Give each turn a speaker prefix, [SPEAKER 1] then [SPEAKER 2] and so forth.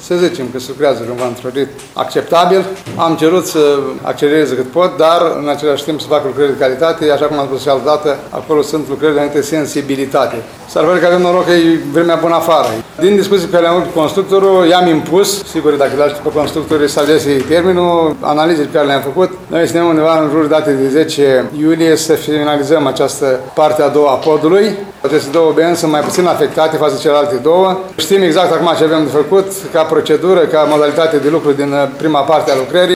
[SPEAKER 1] să zicem că se lucrează cumva într-un ritm acceptabil. Am cerut să accelereze cât pot, dar în același timp să fac lucrări de calitate, așa cum am spus și altă dată, acolo sunt lucrări de anumită sensibilitate. S-ar părea că avem noroc că e vremea bună afară. Din discuții pe care le-am avut cu constructorul, i-am impus, sigur, dacă le-aș pe constructorii să alese termenul, analizele pe care le-am făcut, noi suntem undeva în jur date de 10 iulie să finalizăm această parte a doua a podului. Aceste două benzi sunt mai puțin afectate față de celelalte două. Știm exact acum ce avem de făcut ca procedură, ca modalitate de lucru din prima parte a lucrării.